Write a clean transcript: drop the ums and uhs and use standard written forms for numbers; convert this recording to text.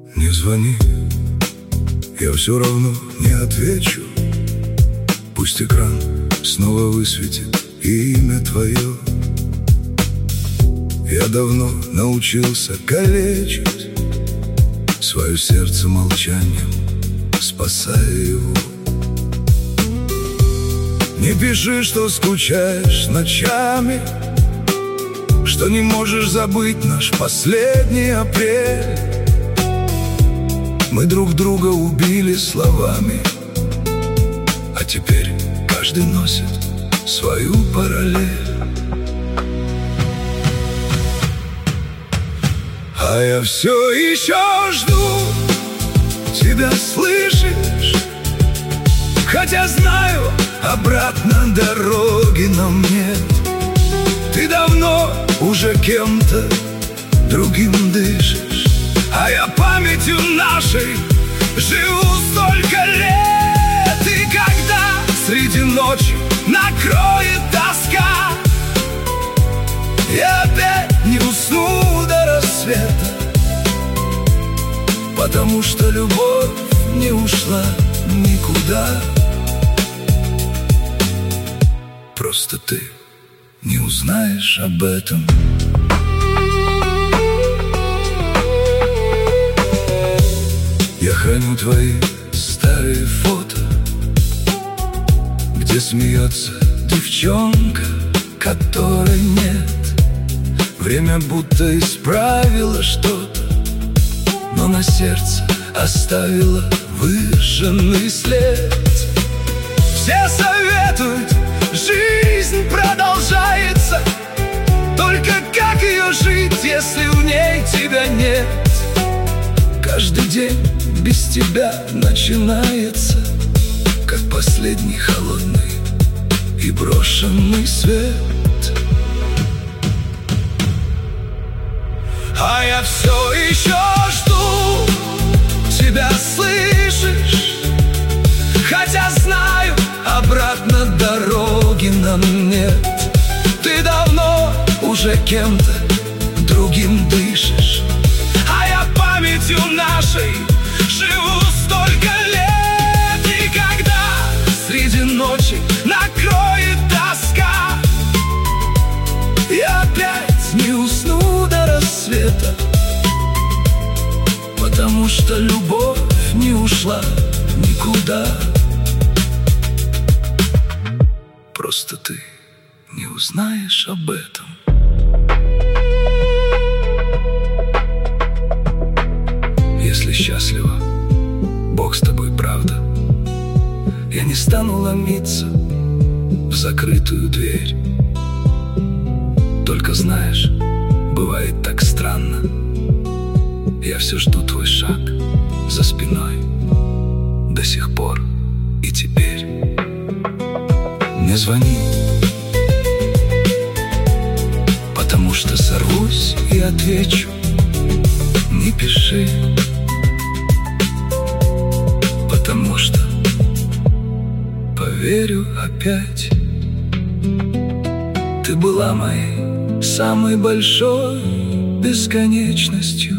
Не звони, я все равно не отвечу. Пусть экран снова высветит имя твое. Я давно научился калечить свое сердце молчанием, спасая его. Не пиши, что скучаешь ночами, что не можешь забыть наш последний апрель. Мы друг друга убили словами, а теперь каждый носит свою параллель. А я все еще жду тебя, слышишь? Хотя знаю, обратно дороги нам нет. Ты давно уже кем-то другим дышишь, а я памятью нашей живу столько лет. И когда среди ночи накроет тоска, я опять не усну до рассвета, потому что любовь не ушла никуда. Просто ты не узнаешь об этом. Я храню твои старые фото, где смеется девчонка, которой нет. Время будто исправило что-то, но на сердце оставило выжженный след. Все советуют, жизнь продолжается, только как ее жить, если в ней тебя нет? Каждый день без тебя начинается, как последний холодный и брошенный свет. А я все еще жду тебя, слышишь? Хотя знаю, обратно дороги нам нет. Ты давно уже кем-то другим дышишь, а я памятью нашей живу столько лет. И когда среди ночи накроет тоска, я опять не усну до рассвета, потому что любовь не ушла никуда. Просто ты не узнаешь об этом. Если счастлива, Бог с тобой, правда. Я не стану ломиться в закрытую дверь. Только знаешь, бывает так странно, я все жду твой шаг за спиной до сих пор и теперь. Не звони, потому что сорвусь и отвечу. Не пиши, потому что поверю опять. Ты была моей самой большой бесконечностью.